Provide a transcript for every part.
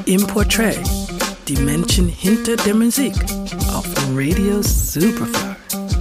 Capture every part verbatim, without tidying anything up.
Im Portrait, die Menschen hinter der Musik auf Radio Superfly.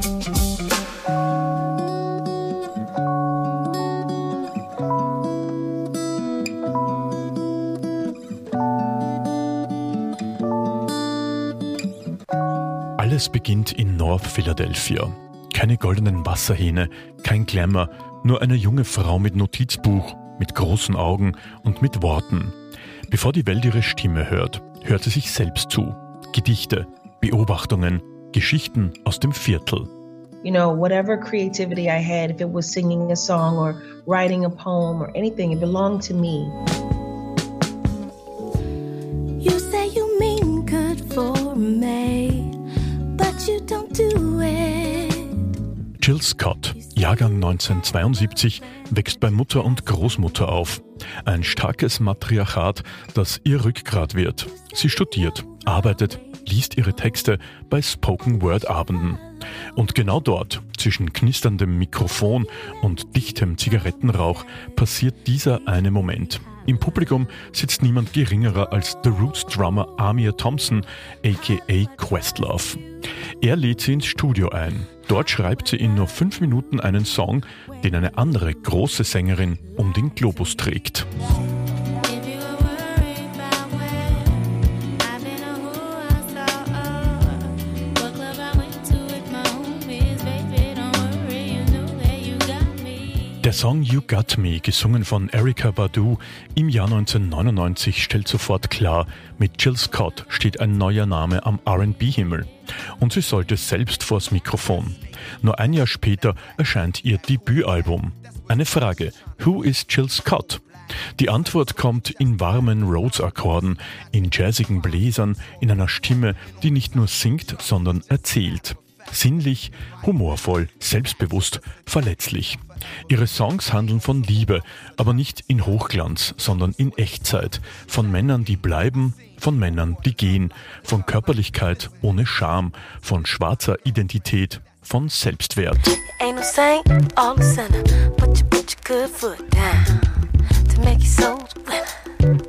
Alles beginnt in North Philadelphia. Keine goldenen Wasserhähne, kein Glamour, nur eine junge Frau mit Notizbuch, mit großen Augen und mit Worten. Bevor die Welt ihre Stimme hört, hört sie sich selbst zu. Gedichte, Beobachtungen, Geschichten aus dem Viertel. You know, whatever creativity I had, if it was singing a song or writing a poem or anything, it belonged to me. You say you mean good for me, but you don't do it. Jill Scott, Jahrgang neunzehnhundertzweiundsiebzig, wächst bei Mutter und Großmutter auf. Ein starkes Matriarchat, das ihr Rückgrat wird. Sie studiert, arbeitet, liest ihre Texte bei Spoken-Word-Abenden. Und genau dort, zwischen knisterndem Mikrofon und dichtem Zigarettenrauch, passiert dieser eine Moment. Im Publikum sitzt niemand geringerer als The Roots-Drummer Amir Thompson, aka Questlove. Er lädt sie ins Studio ein. Dort schreibt sie in nur fünf Minuten einen Song, den eine andere große Sängerin um den Globus trägt. Der Song You Got Me, gesungen von Erykah Badu im Jahr neunzehnhundertneunundneunzig, stellt sofort klar, mit Jill Scott steht ein neuer Name am R and B-Himmel. Und sie sollte selbst vors Mikrofon. Nur ein Jahr später erscheint ihr Debütalbum. Eine Frage: Who is Jill Scott? Die Antwort kommt in warmen Rhodes-Akkorden, in jazzigen Bläsern, in einer Stimme, die nicht nur singt, sondern erzählt. Sinnlich, humorvoll, selbstbewusst, verletzlich. Ihre Songs handeln von Liebe, aber nicht in Hochglanz, sondern in Echtzeit. Von Männern, die bleiben, von Männern, die gehen. Von Körperlichkeit ohne Scham, von schwarzer Identität, von Selbstwert. Ain't no saint, all a sinner, but you put your good foot down to make your soul winner.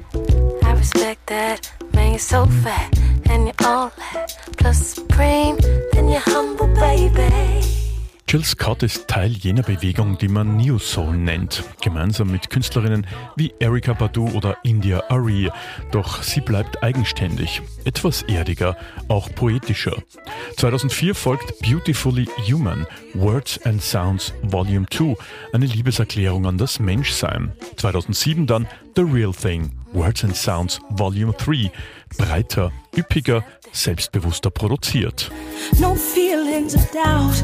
I respect that, man, you're so fat and you're all that, plus supreme, then you're humble, baby. Jill Scott ist Teil jener Bewegung, die man Neo Soul nennt, gemeinsam mit Künstlerinnen wie Erykah Badu oder India Arie. Doch sie bleibt eigenständig, etwas erdiger, auch poetischer. zweitausendvier folgt Beautifully Human, Words and Sounds Volume zwei, eine Liebeserklärung an das Menschsein. zweitausendsieben dann The Real Thing, Words and Sounds Volume drei, breiter, üppiger, selbstbewusster produziert. No feelings of doubt,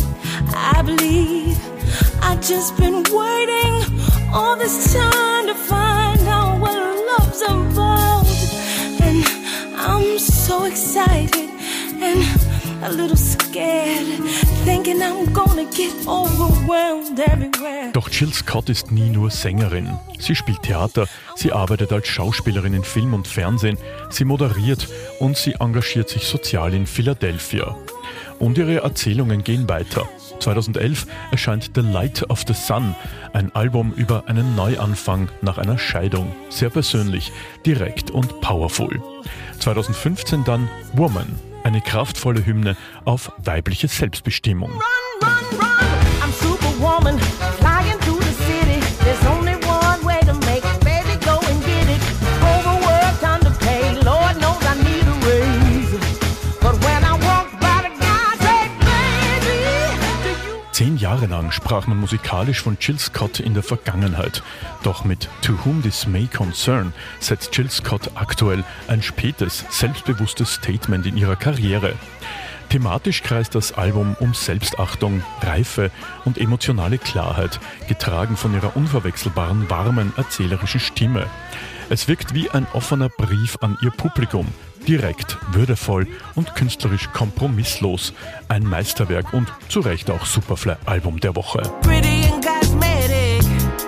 I believe. I've just been waiting all this time to find out what love's about. And I'm so excited and a little scared, thinking I'm gonna get overwhelmed everywhere. Doch Jill Scott ist nie nur Sängerin. Sie spielt Theater, sie arbeitet als Schauspielerin in Film und Fernsehen, sie moderiert und sie engagiert sich sozial in Philadelphia. Und ihre Erzählungen gehen weiter. zweitausendelf erscheint The Light of the Sun, ein Album über einen Neuanfang nach einer Scheidung. Sehr persönlich, direkt und powerful. zweitausendfünfzehn dann Woman, eine kraftvolle Hymne auf weibliche Selbstbestimmung. Run, run, run. I'm Superwoman, flying through the city. There's only one way to make it, baby, go and get it. Overworked, underpaid, Lord knows I need a raise. But when I walk by the guy, say, baby, do you... Zehn Jahre lang sprach man musikalisch von Jill Scott in der Vergangenheit. Doch mit To Whom This May Concern setzt Jill Scott aktuell ein spätes, selbstbewusstes Statement in ihrer Karriere. Thematisch kreist das Album um Selbstachtung, Reife und emotionale Klarheit, getragen von ihrer unverwechselbaren, warmen, erzählerischen Stimme. Es wirkt wie ein offener Brief an ihr Publikum. Direkt, würdevoll und künstlerisch kompromisslos. Ein Meisterwerk und zu Recht auch Superfly-Album der Woche. Pretty and cosmetic,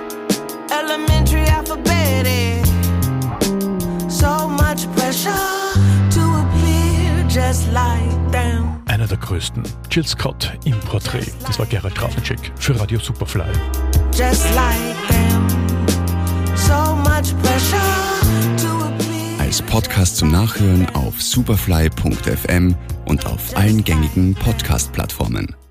elementary alphabetic. So much pressure to appear just like them. Einer der größten, Jill Scott im Porträt. Das war Gerald Grafencheck für Radio Superfly. Just like them. So much pressure to appear. Podcast zum Nachhören auf superfly punkt f m und auf allen gängigen Podcast-Plattformen.